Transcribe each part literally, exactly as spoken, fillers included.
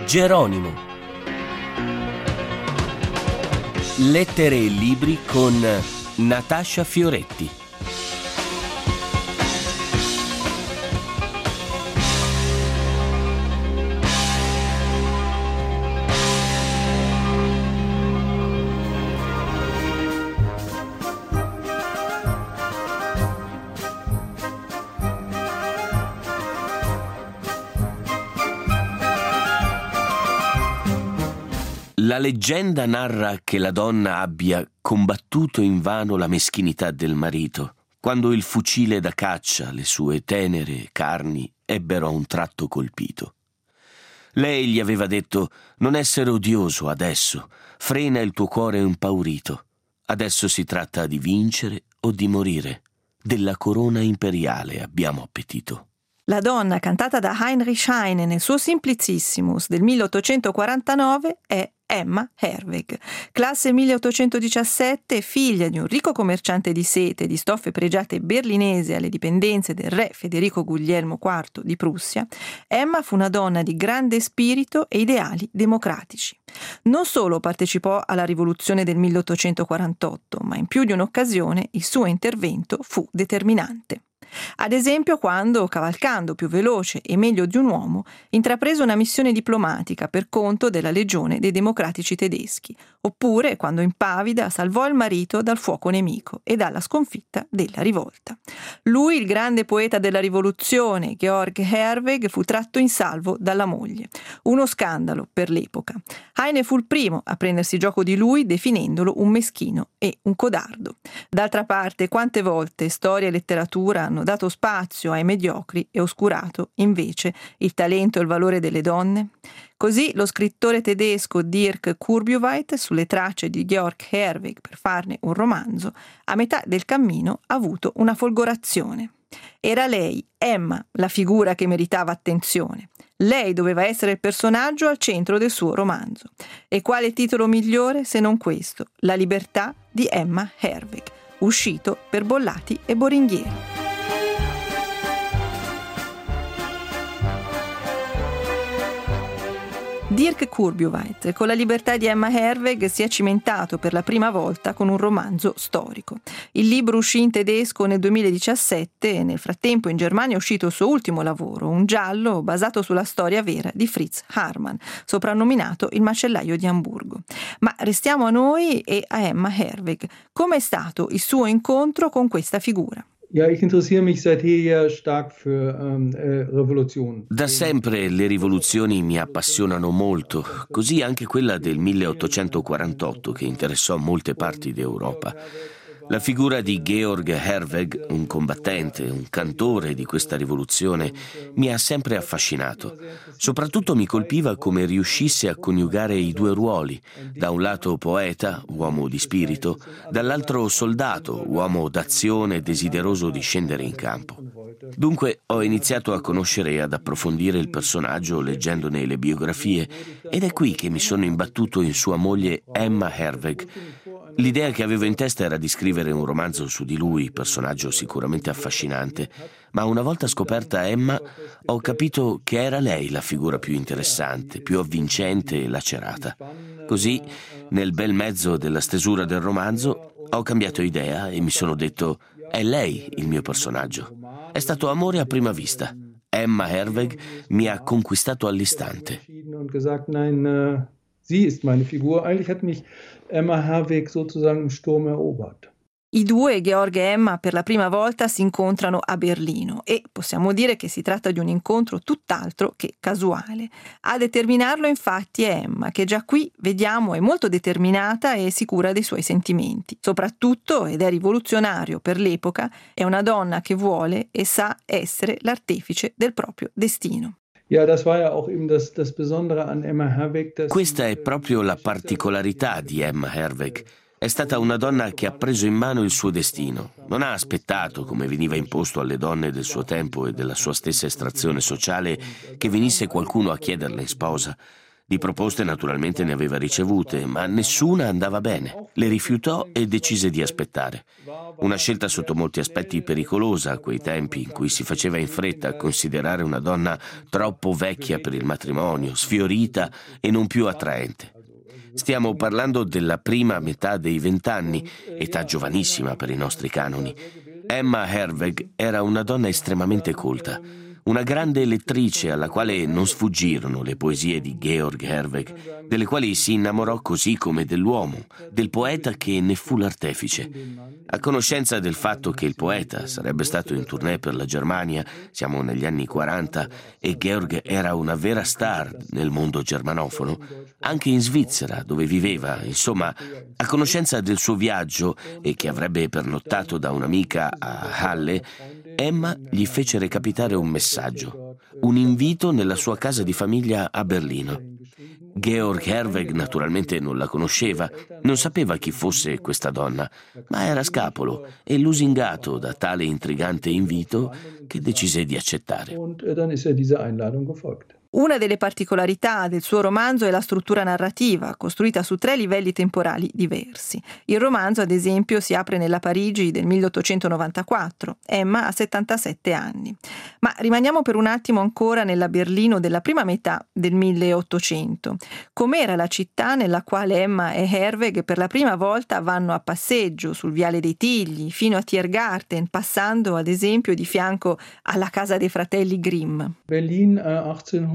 Geronimo. Lettere e libri con Natascia Fioretti. La leggenda narra che la donna abbia combattuto invano la meschinità del marito, quando il fucile da caccia, le sue tenere carni, ebbero a un tratto colpito. Lei gli aveva detto: non essere odioso adesso, frena il tuo cuore impaurito. Adesso si tratta di vincere o di morire. Della corona imperiale abbiamo appetito. La donna, cantata da Heinrich Heine nel suo Simplicissimus del milleottocentoquarantanove, è Emma Herwegh, classe milleottocentodiciassette, figlia di un ricco commerciante di sete e di stoffe pregiate berlinese alle dipendenze del re Federico Guglielmo quarto di Prussia. Emma fu una donna di grande spirito e ideali democratici. Non solo partecipò alla rivoluzione del milleottocentoquarantotto, ma in più di un'occasione il suo intervento fu determinante. Ad esempio quando, cavalcando più veloce e meglio di un uomo, intraprese una missione diplomatica per conto della legione dei democratici tedeschi, oppure quando impavida salvò il marito dal fuoco nemico e dalla sconfitta della rivolta. Lui, il grande poeta della rivoluzione, Georg Herwegh, fu tratto in salvo dalla moglie. Uno scandalo per l'epoca. Heine fu il primo a prendersi gioco di lui, definendolo un meschino e un codardo. D'altra parte, quante volte storia e letteratura hanno dato spazio ai mediocri e oscurato, invece, il talento e il valore delle donne? Così lo scrittore tedesco Dirk Kurbjuweit, sulle tracce di Georg Herwegh per farne un romanzo, a metà del cammino ha avuto una folgorazione. Era lei, Emma, la figura che meritava attenzione. Lei doveva essere il personaggio al centro del suo romanzo. E quale titolo migliore se non questo? La libertà di Emma Herwegh, uscito per Bollati e Boringhieri. Dirk Kurbjuweit, con la libertà di Emma Herwegh, si è cimentato per la prima volta con un romanzo storico. Il libro uscì in tedesco nel duemiladiciassette e nel frattempo in Germania è uscito il suo ultimo lavoro, un giallo basato sulla storia vera di Fritz Haarmann, soprannominato il macellaio di Amburgo. Ma restiamo a noi e a Emma Herwegh. Come è stato il suo incontro con questa figura? Ja, ich interessiere mich seit jeher stark für ähm, äh, Revolutionen. Da sempre le rivoluzioni mi appassionano molto, così anche quella del milleottocentoquarantotto che interessò molte parti d'Europa. La figura di Georg Herwegh, un combattente, un cantore di questa rivoluzione, mi ha sempre affascinato. Soprattutto mi colpiva come riuscisse a coniugare i due ruoli, da un lato poeta, uomo di spirito, dall'altro soldato, uomo d'azione desideroso di scendere in campo. Dunque ho iniziato a conoscere e ad approfondire il personaggio leggendone le biografie ed è qui che mi sono imbattuto in sua moglie Emma Herwegh. L'idea che avevo in testa era di scrivere un romanzo su di lui, personaggio sicuramente affascinante, ma una volta scoperta Emma ho capito che era lei la figura più interessante, più avvincente e lacerata. Così, nel bel mezzo della stesura del romanzo, ho cambiato idea e mi sono detto: è lei il mio personaggio. È stato amore a prima vista. Emma Herwegh mi ha conquistato all'istante. Sie ist meine Figur. Eigentlich hat mich Emma Herwegh sozusagen im Sturm erobert. I due, Georg e Emma, per la prima volta si incontrano a Berlino e possiamo dire che si tratta di un incontro tutt'altro che casuale. A determinarlo infatti è Emma, che già qui vediamo è molto determinata e sicura dei suoi sentimenti. Soprattutto, ed è rivoluzionario per l'epoca, è una donna che vuole e sa essere l'artefice del proprio destino. Questa è proprio la particolarità di Emma Herwegh. È stata una donna che ha preso in mano il suo destino. Non ha aspettato, come veniva imposto alle donne del suo tempo e della sua stessa estrazione sociale, che venisse qualcuno a chiederle in sposa. Di proposte naturalmente ne aveva ricevute, ma nessuna andava bene. Le rifiutò e decise di aspettare. Una scelta sotto molti aspetti pericolosa a quei tempi, in cui si faceva in fretta a considerare una donna troppo vecchia per il matrimonio, sfiorita e non più attraente. Stiamo parlando della prima metà dei vent'anni, età giovanissima per i nostri canoni. Emma Herwegh era una donna estremamente colta, una grande lettrice alla quale non sfuggirono le poesie di Georg Herwegh, delle quali si innamorò così come dell'uomo, del poeta che ne fu l'artefice. A conoscenza del fatto che il poeta sarebbe stato in tournée per la Germania, siamo negli anni quaranta, e Georg era una vera star nel mondo germanofono, anche in Svizzera, dove viveva, insomma, a conoscenza del suo viaggio e che avrebbe pernottato da un'amica a Halle, Emma gli fece recapitare un messaggio, un invito nella sua casa di famiglia a Berlino. Georg Herwegh naturalmente non la conosceva, non sapeva chi fosse questa donna, ma era scapolo e lusingato da tale intrigante invito che decise di accettare. Una delle particolarità del suo romanzo è la struttura narrativa, costruita su tre livelli temporali diversi. Il romanzo, ad esempio, si apre nella Parigi del milleottocentonovantaquattro. Emma ha settantasette anni. Ma rimaniamo per un attimo ancora nella Berlino della prima metà del milleottocento. Com'era la città nella quale Emma e Herwegh per la prima volta vanno a passeggio sul Viale dei Tigli, fino a Tiergarten, passando, ad esempio, di fianco alla casa dei fratelli Grimm? Berlin, eh,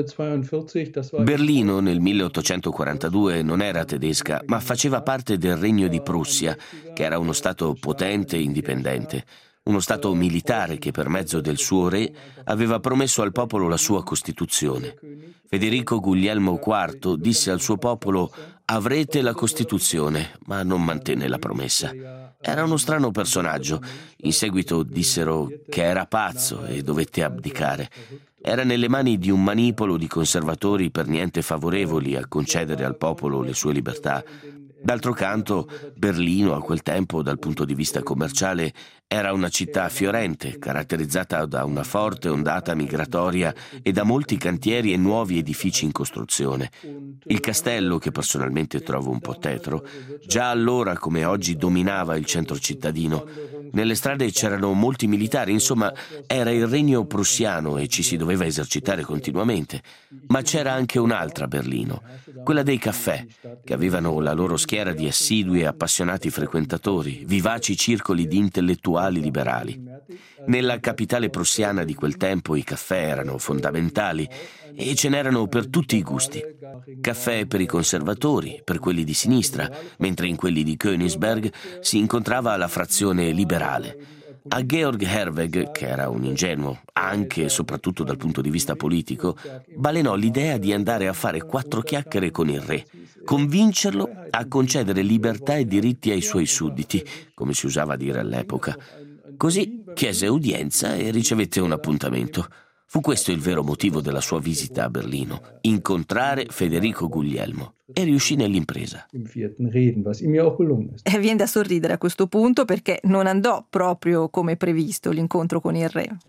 Berlino nel milleottocentoquarantadue non era tedesca, ma faceva parte del Regno di Prussia, che era uno stato potente e indipendente. Uno stato militare che per mezzo del suo re aveva promesso al popolo la sua Costituzione. Federico Guglielmo quarto disse al suo popolo: «Avrete la Costituzione», ma non mantenne la promessa. Era uno strano personaggio. In seguito dissero che era pazzo e dovette abdicare. Era nelle mani di un manipolo di conservatori per niente favorevoli a concedere al popolo le sue libertà. D'altro canto, Berlino a quel tempo, dal punto di vista commerciale, era una città fiorente, caratterizzata da una forte ondata migratoria e da molti cantieri e nuovi edifici in costruzione. Il castello, che personalmente trovo un po' tetro, già allora come oggi dominava il centro cittadino. Nelle strade c'erano molti militari, insomma era il regno prussiano e ci si doveva esercitare continuamente. Ma c'era anche un'altra Berlino, quella dei caffè, che avevano la loro schiera di assidui e appassionati frequentatori, vivaci circoli di intellettuali liberali. Nella capitale prussiana di quel tempo i caffè erano fondamentali e ce n'erano per tutti i gusti. Caffè per i conservatori, per quelli di sinistra, mentre in quelli di Königsberg si incontrava la frazione liberale. A Georg Herwegh, che era un ingenuo, anche e soprattutto dal punto di vista politico, balenò l'idea di andare a fare quattro chiacchiere con il re, convincerlo a concedere libertà e diritti ai suoi sudditi, come si usava dire all'epoca. Così chiese udienza e ricevette un appuntamento. Fu questo il vero motivo della sua visita a Berlino, incontrare Federico Guglielmo, e riuscì nell'impresa. E viene da sorridere a questo punto, perché non andò proprio come previsto l'incontro con il re.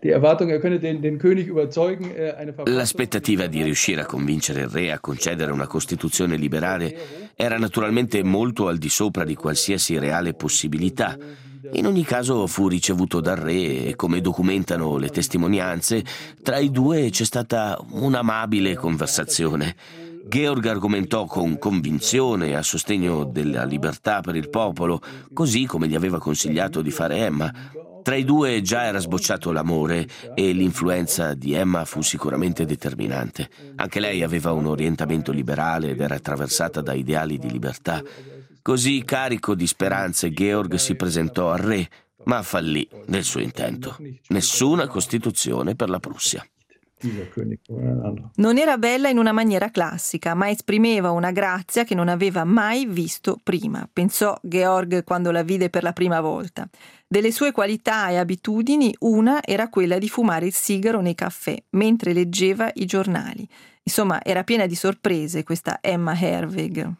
L'aspettativa di riuscire a convincere il re a concedere una Costituzione liberale era naturalmente molto al di sopra di qualsiasi reale possibilità. In ogni caso fu ricevuto dal re e, come documentano le testimonianze, tra i due c'è stata un'amabile conversazione. Georg argomentò con convinzione a sostegno della libertà per il popolo, così come gli aveva consigliato di fare Emma. Tra i due già era sbocciato l'amore e l'influenza di Emma fu sicuramente determinante. Anche lei aveva un orientamento liberale ed era attraversata da ideali di libertà. Così, carico di speranze, Georg si presentò al re, ma fallì nel suo intento. Nessuna Costituzione per la Prussia. Non era bella in una maniera classica, ma esprimeva una grazia che non aveva mai visto prima, pensò Georg quando la vide per la prima volta. Delle sue qualità e abitudini, una era quella di fumare il sigaro nei caffè, mentre leggeva i giornali. Insomma, era piena di sorprese questa Emma Herwegh.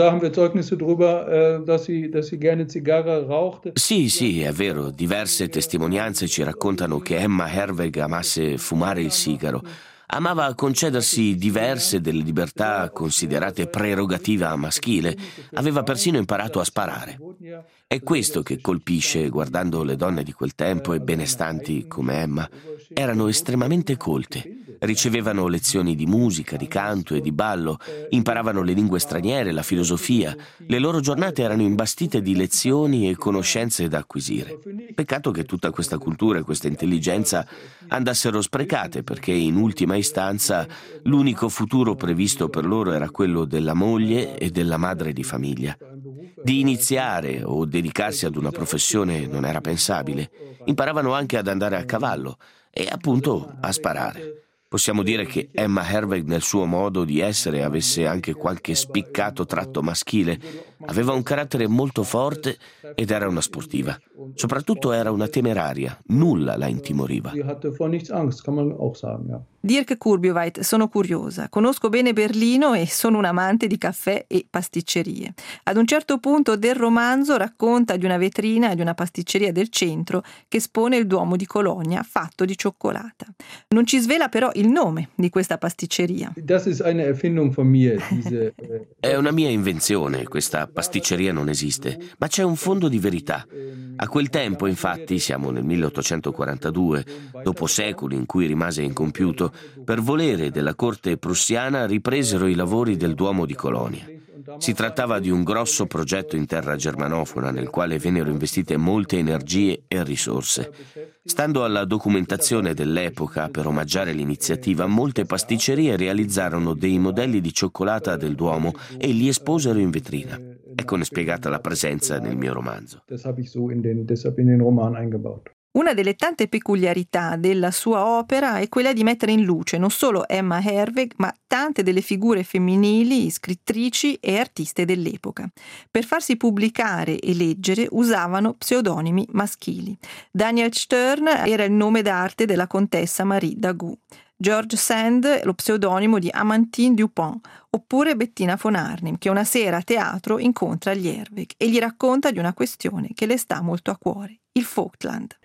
Sì, sì, è vero. Diverse testimonianze ci raccontano che Emma Herwegh amasse fumare il sigaro. Amava concedersi diverse delle libertà considerate prerogativa maschile. Aveva persino imparato a sparare. È questo che colpisce guardando le donne di quel tempo e benestanti come Emma. Erano estremamente colte. Ricevevano lezioni di musica, di canto e di ballo, imparavano le lingue straniere, la filosofia. Le loro giornate erano imbastite di lezioni e conoscenze da acquisire. Peccato che tutta questa cultura e questa intelligenza andassero sprecate, perché in ultima istanza l'unico futuro previsto per loro era quello della moglie e della madre di famiglia. Di iniziare o dedicarsi ad una professione non era pensabile. Imparavano anche ad andare a cavallo e appunto a sparare. Possiamo dire che Emma Herweg nel suo modo di essere avesse anche qualche spiccato tratto maschile. Aveva un carattere molto forte ed era una sportiva. Soprattutto era una temeraria, nulla la intimoriva. Dirk Kurbjuweit, sono curiosa. Conosco bene Berlino e sono un amante di caffè e pasticcerie. Ad un certo punto del romanzo racconta di una vetrina di una pasticceria del centro che espone il Duomo di Colonia fatto di cioccolata. Non ci svela però il nome di questa pasticceria. È una mia invenzione, questa pasticceria non esiste, ma c'è un fondo di verità. A quel tempo, infatti, siamo nel milleottocentoquarantadue, dopo secoli in cui rimase incompiuto, per volere della corte prussiana ripresero i lavori del Duomo di Colonia. Si trattava di un grosso progetto in terra germanofona nel quale vennero investite molte energie e risorse. Stando alla documentazione dell'epoca, per omaggiare l'iniziativa, molte pasticcerie realizzarono dei modelli di cioccolata del Duomo e li esposero in vetrina. Eccone spiegata la presenza nel mio romanzo. Una delle tante peculiarità della sua opera è quella di mettere in luce non solo Emma Herweg, ma tante delle figure femminili, scrittrici e artiste dell'epoca. Per farsi pubblicare e leggere usavano pseudonimi maschili. Daniel Stern era il nome d'arte della contessa Marie Dagout. George Sand, lo pseudonimo di Amantine Dupont, oppure Bettina von Arnim, che una sera a teatro incontra gli Herweg e gli racconta di una questione che le sta molto a cuore, il Vogtland.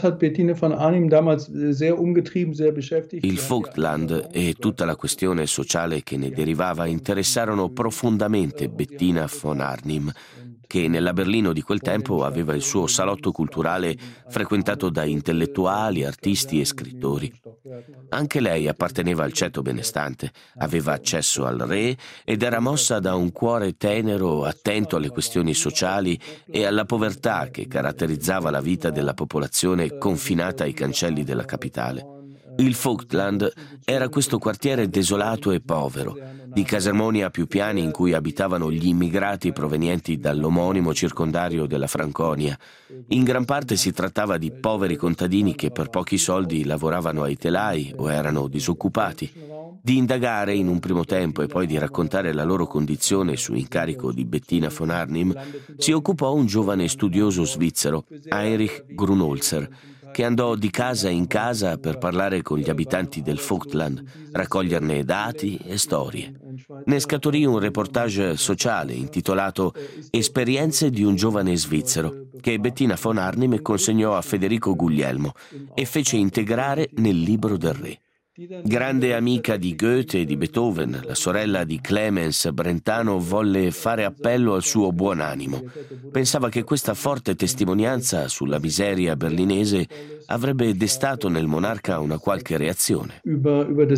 Il Vogtland e tutta la questione sociale che ne derivava interessarono profondamente Bettina von Arnim, che nella Berlino di quel tempo aveva il suo salotto culturale frequentato da intellettuali, artisti e scrittori. Anche lei apparteneva al ceto benestante, aveva accesso al re ed era mossa da un cuore tenero, attento alle questioni sociali e alla povertà che caratterizzava la vita della popolazione confinata ai cancelli della capitale. Il Vogtland era questo quartiere desolato e povero, di casermoni a più piani in cui abitavano gli immigrati provenienti dall'omonimo circondario della Franconia. In gran parte si trattava di poveri contadini che per pochi soldi lavoravano ai telai o erano disoccupati. Di indagare in un primo tempo e poi di raccontare la loro condizione su incarico di Bettina von Arnim si occupò un giovane studioso svizzero, Heinrich Grunholzer, che andò di casa in casa per parlare con gli abitanti del Vogtland, raccoglierne dati e storie. Ne scaturì un reportage sociale intitolato Esperienze di un giovane svizzero, che Bettina von Arnim consegnò a Federico Guglielmo e fece integrare nel libro del re. Grande amica di Goethe e di Beethoven, la sorella di Clemens Brentano volle fare appello al suo buon animo. Pensava che questa forte testimonianza sulla miseria berlinese avrebbe destato nel monarca una qualche reazione. Il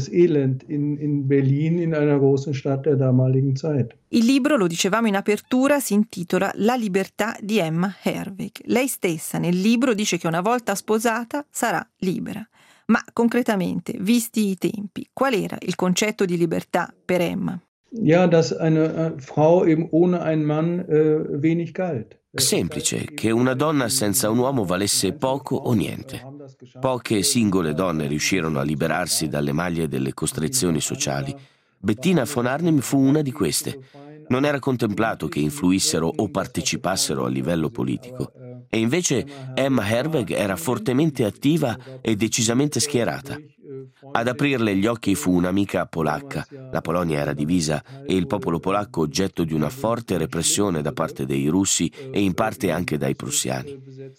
libro, lo dicevamo in apertura, si intitola La libertà di Emma Herweg. Lei stessa nel libro dice che una volta sposata sarà libera. Ma concretamente, visti i tempi, qual era il concetto di libertà per Emma? Ja, dass eine Frau eben ohne einen Mann äh, wenig galt. Semplice, che una donna senza un uomo valesse poco o niente. Poche singole donne riuscirono a liberarsi dalle maglie delle costrizioni sociali. Bettina von Arnim fu una di queste. Non era contemplato che influissero o partecipassero a livello politico. E invece Emma Herweg era fortemente attiva e decisamente schierata. Ad aprirle gli occhi fu un'amica polacca. La Polonia era divisa e il popolo polacco oggetto di una forte repressione da parte dei russi e in parte anche dai prussiani.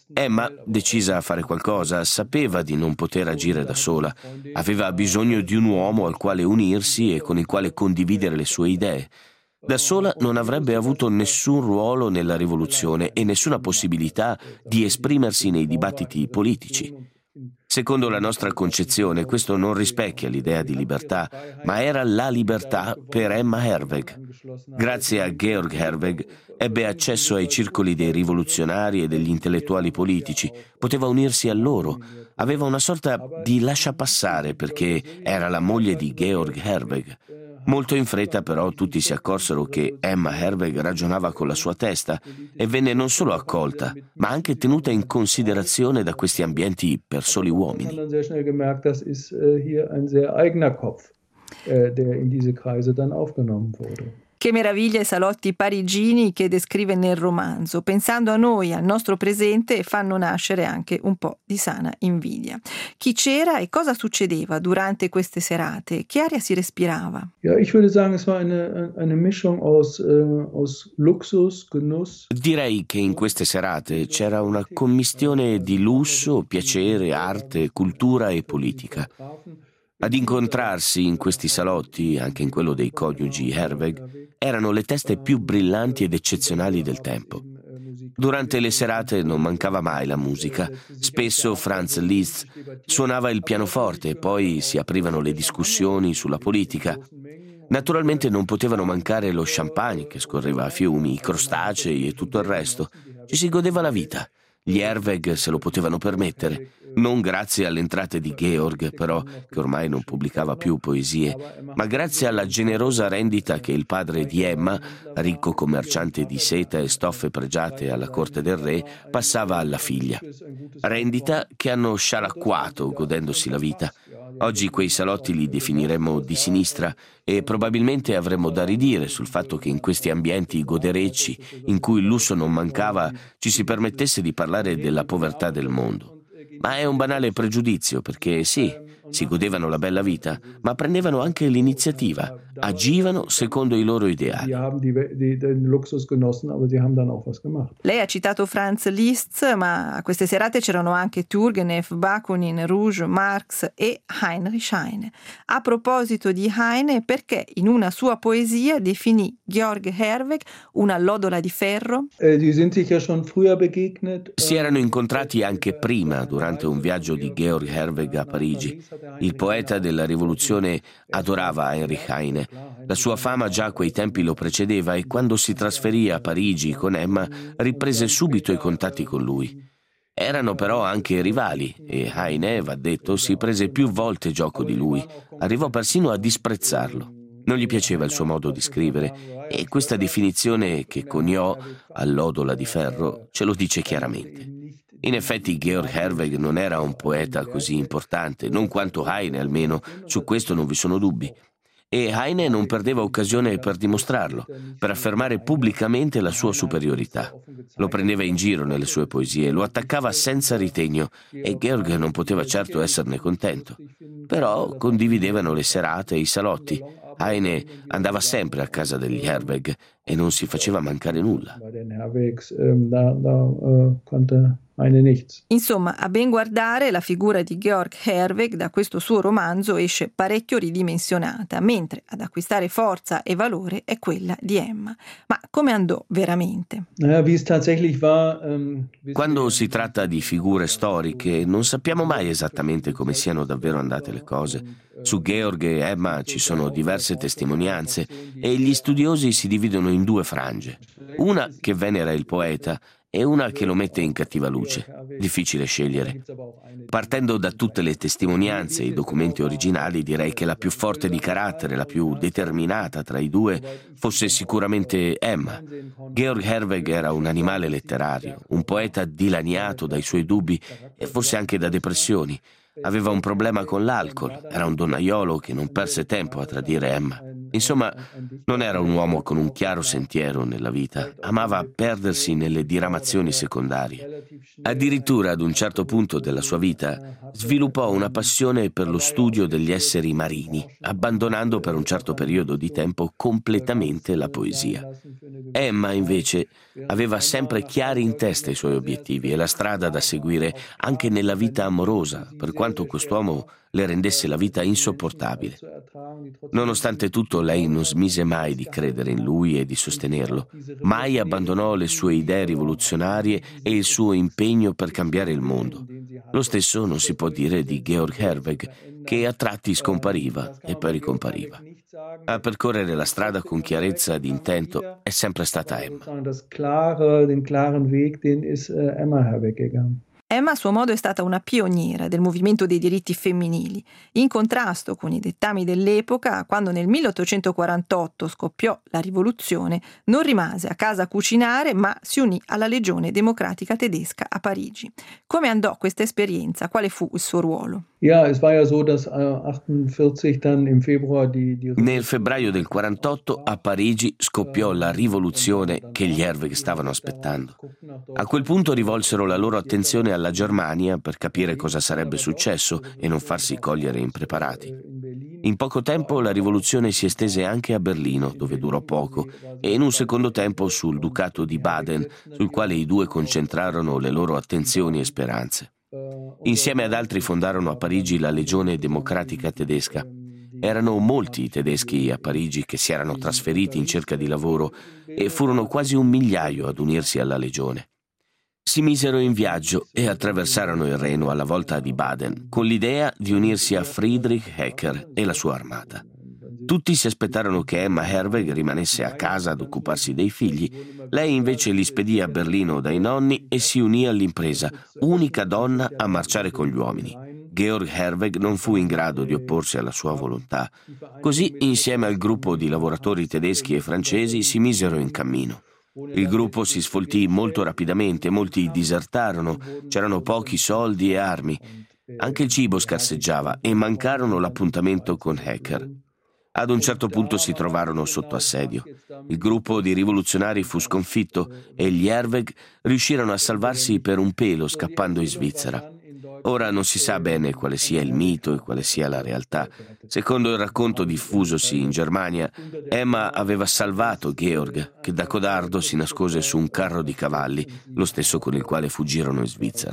Emma, decisa a fare qualcosa, sapeva di non poter agire da sola. Aveva bisogno di un uomo al quale unirsi e con il quale condividere le sue idee. Da sola non avrebbe avuto nessun ruolo nella rivoluzione e nessuna possibilità di esprimersi nei dibattiti politici. Secondo la nostra concezione, questo non rispecchia l'idea di libertà, ma era la libertà per Emma Herweg. Grazie a Georg Herweg ebbe accesso ai circoli dei rivoluzionari e degli intellettuali politici, poteva unirsi a loro, aveva una sorta di lasciapassare perché era la moglie di Georg Herweg. Molto in fretta però tutti si accorsero che Emma Herweg ragionava con la sua testa e venne non solo accolta, ma anche tenuta in considerazione da questi ambienti per soli uomini. Sehr schnell gemerkt, das ist hier ein sehr eigener Kopf, der in diese Kreise dann aufgenommen wurde. Che meraviglia i salotti parigini che descrive nel romanzo. Pensando a noi, al nostro presente, fanno nascere anche un po' di sana invidia. Chi c'era e cosa succedeva durante queste serate? Che aria si respirava? Ja, ich würde sagen, es war eine, eine Mischung aus, äh, aus Luxus, Genuss. Direi che in queste serate c'era una commistione di lusso, piacere, arte, cultura e politica. Ad incontrarsi in questi salotti, anche in quello dei coniugi Herweg, erano le teste più brillanti ed eccezionali del tempo. Durante le serate non mancava mai la musica. Spesso Franz Liszt suonava il pianoforte e poi si aprivano le discussioni sulla politica. Naturalmente non potevano mancare lo champagne che scorreva a fiumi, i crostacei e tutto il resto. Ci si godeva la vita. Gli Herweg se lo potevano permettere, non grazie alle entrate di Georg, però, che ormai non pubblicava più poesie, ma grazie alla generosa rendita che il padre di Emma, ricco commerciante di seta e stoffe pregiate alla corte del re, passava alla figlia. Rendita che hanno scialacquato godendosi la vita. Oggi quei salotti li definiremmo di sinistra e probabilmente avremmo da ridire sul fatto che in questi ambienti goderecci, in cui il lusso non mancava, ci si permettesse di parlare della povertà del mondo. Ma è un banale pregiudizio perché sì, si godevano la bella vita, ma prendevano anche l'iniziativa, agivano secondo i loro ideali. Lei ha citato Franz Liszt, ma a queste serate c'erano anche Turgenev, Bakunin, Rouge, Marx e Heinrich Heine. A proposito di Heine, perché in una sua poesia definì Georg Herweg una lodola di ferro? Si erano incontrati anche prima, durante un viaggio di Georg Herweg a Parigi. Il poeta della rivoluzione adorava Heinrich Heine. La sua fama già a quei tempi lo precedeva e quando si trasferì a Parigi con Emma riprese subito i contatti con lui. Erano però anche rivali e Heine, va detto, si prese più volte gioco di lui. Arrivò persino a disprezzarlo. Non gli piaceva il suo modo di scrivere e questa definizione che coniò all'odola di ferro ce lo dice chiaramente. In effetti Georg Herweg non era un poeta così importante, non quanto Heine almeno, su questo non vi sono dubbi. E Heine non perdeva occasione per dimostrarlo, per affermare pubblicamente la sua superiorità. Lo prendeva in giro nelle sue poesie, lo attaccava senza ritegno e Georg non poteva certo esserne contento. Però condividevano le serate e i salotti. Heine andava sempre a casa degli Herweg e non si faceva mancare nulla. Insomma, a ben guardare, la figura di Georg Herweg da questo suo romanzo esce parecchio ridimensionata, mentre ad acquistare forza e valore è quella di Emma. Ma come andò veramente? Quando si tratta di figure storiche, non sappiamo mai esattamente come siano davvero andate le cose. Su Georg e Emma ci sono diverse testimonianze e gli studiosi si dividono in due frange. Una che venera il poeta e una che lo mette in cattiva luce. Difficile scegliere. Partendo da tutte le testimonianze e i documenti originali, direi che la più forte di carattere, la più determinata tra i due, fosse sicuramente Emma. Georg Herweg era un animale letterario, un poeta dilaniato dai suoi dubbi e forse anche da depressioni. Aveva un problema con l'alcol, era un donnaiolo che non perse tempo a tradire Emma. Insomma, non era un uomo con un chiaro sentiero nella vita, amava perdersi nelle diramazioni secondarie. Addirittura ad un certo punto della sua vita sviluppò una passione per lo studio degli esseri marini, abbandonando per un certo periodo di tempo completamente la poesia. Emma, invece, aveva sempre chiari in testa i suoi obiettivi e la strada da seguire anche nella vita amorosa, per quanto quest'uomo le rendesse la vita insopportabile. Nonostante tutto, lei non smise mai di credere in lui e di sostenerlo. Mai abbandonò le sue idee rivoluzionarie e il suo impegno per cambiare il mondo. Lo stesso non si può dire di Georg Herwegh, che a tratti scompariva e poi ricompariva. A percorrere la strada con chiarezza di intento è sempre stata Emma. Den klaren Weg, den ist Emma Herwegh gegangen. Emma a suo modo è stata una pioniera del movimento dei diritti femminili, in contrasto con i dettami dell'epoca. Quando nel milleottocentoquarantotto scoppiò la rivoluzione, non rimase a casa a cucinare, ma si unì alla Legione Democratica Tedesca a Parigi. Come andò questa esperienza? Quale fu il suo ruolo? Ja, es war ja so, dass achtundvierzig dann im Februar die, die Nel febbraio del quarantotto a Parigi scoppiò la rivoluzione che gli Herwegh stavano aspettando. A quel punto rivolsero la loro attenzione alla Germania per capire cosa sarebbe successo e non farsi cogliere impreparati. In poco tempo la rivoluzione si estese anche a Berlino, dove durò poco, e in un secondo tempo sul Ducato di Baden, sul quale i due concentrarono le loro attenzioni e speranze. Insieme ad altri fondarono a Parigi la Legione Democratica Tedesca. Erano molti i tedeschi a Parigi che si erano trasferiti in cerca di lavoro e furono quasi un migliaio ad unirsi alla Legione. Si misero in viaggio e attraversarono il Reno alla volta di Baden, con l'idea di unirsi a Friedrich Hecker e la sua armata. Tutti si aspettarono che Emma Herwegh rimanesse a casa ad occuparsi dei figli. Lei invece li spedì a Berlino dai nonni e si unì all'impresa, unica donna a marciare con gli uomini. Georg Herwegh non fu in grado di opporsi alla sua volontà. Così, insieme al gruppo di lavoratori tedeschi e francesi, si misero in cammino. Il gruppo si sfoltì molto rapidamente, molti disertarono, c'erano pochi soldi e armi. Anche il cibo scarseggiava e mancarono l'appuntamento con Hecker. Ad un certo punto si trovarono sotto assedio. Il gruppo di rivoluzionari fu sconfitto e gli Herwegh riuscirono a salvarsi per un pelo scappando in Svizzera. Ora non si sa bene quale sia il mito e quale sia la realtà. Secondo il racconto diffusosi in Germania, Emma aveva salvato Georg, che da codardo si nascose su un carro di cavalli, lo stesso con il quale fuggirono in Svizzera.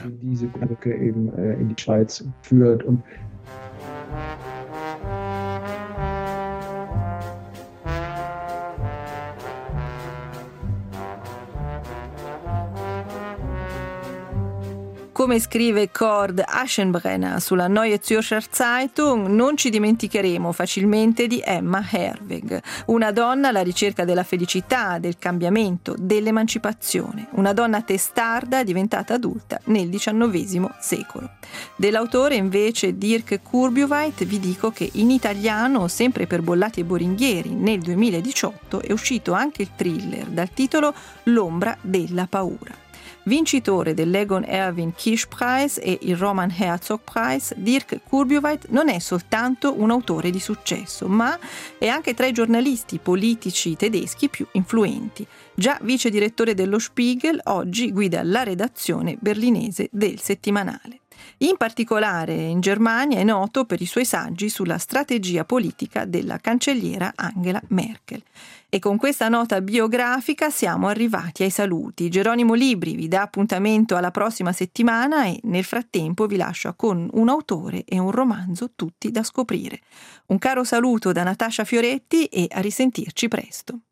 Come scrive Cord Aschenbrenner sulla Neue Zürcher Zeitung, non ci dimenticheremo facilmente di Emma Herwegh, una donna alla ricerca della felicità, del cambiamento, dell'emancipazione, una donna testarda diventata adulta nel diciannovesimo secolo. Dell'autore invece Dirk Kurbjuweit vi dico che in italiano, sempre per Bollati e Boringhieri, nel duemiladiciotto è uscito anche il thriller dal titolo L'ombra della paura. Vincitore dell'Egon Erwin Kisch Preis e il Roman Herzog Preis, Dirk Kurbjuweit non è soltanto un autore di successo, ma è anche tra i giornalisti politici tedeschi più influenti. Già vice direttore dello Spiegel, oggi guida la redazione berlinese del settimanale. In particolare in Germania è noto per i suoi saggi sulla strategia politica della cancelliera Angela Merkel. E con questa nota biografica siamo arrivati ai saluti. Geronimo Libri vi dà appuntamento alla prossima settimana e nel frattempo vi lascio con un autore e un romanzo tutti da scoprire. Un caro saluto da Natascia Fioretti e a risentirci presto.